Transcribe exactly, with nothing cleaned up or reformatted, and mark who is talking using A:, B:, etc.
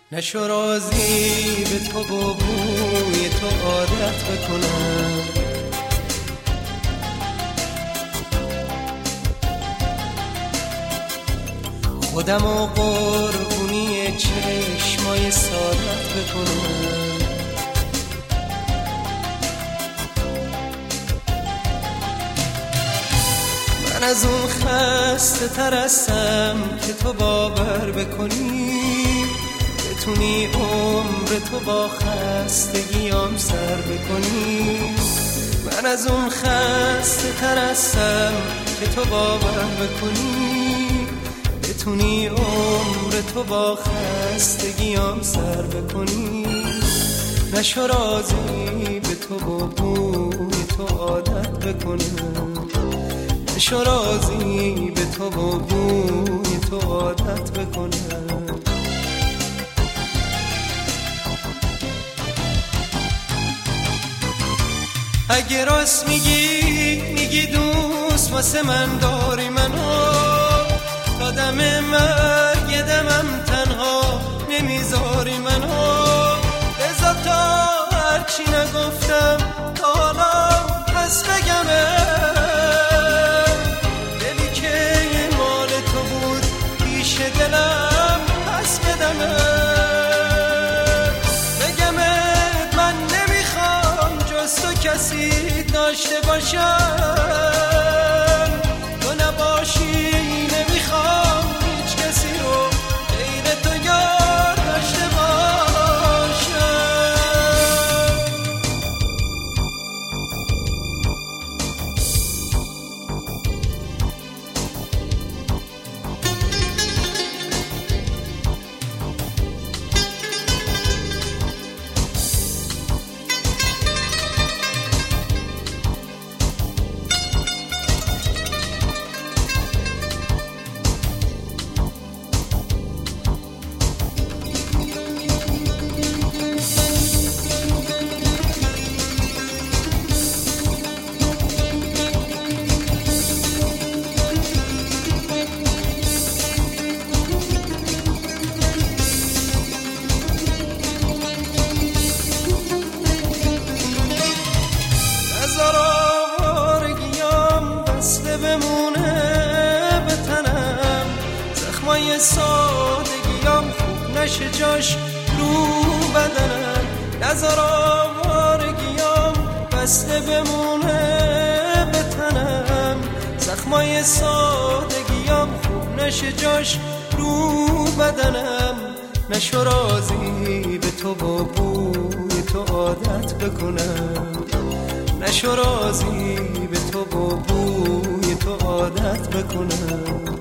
A: نشو راضی به تو با بوی تو عادت بکنم، خودم و قربونی چشمای سادت بکنم. من از اون خسته تر هستم که تو باور بکنی، بتونی عمر تو با خستگیام سر بکنی. من از اون خسته تر هستم که تو باور بکنی، بتونی عمر تو با خستگیام سر بکنی. نشو راضی به تو با بوی تو عادت بکنم، نشو راضی به تو با بوی تو عادت بکنم. اگه راست میگی میگی دوست واسه من داری منو، تا دم مرگ دمم تنها نمیذاری منو. بذار تا هرچی نگفتم تا حالا پس بگمه، دلی که مال تو بود پیش دلم پس بدمه. بگمه من نمیخوام جز تو کسی داشته باشم، تو نباشی نمیخوام هیچ کسی رو غیر تو یار داشته باشم. بمونه به تنم، زخمای سادگیام خوب نشه جاش رو بدنم. نذار آوارگیام بسته بمونه به تنم، زخمای سادگیام خوب نشه جاش رو بدنم. نشو راضی به تو با بوی تو عادت بکنم، نشو راضی به تو با بوی تو عادت بکنم.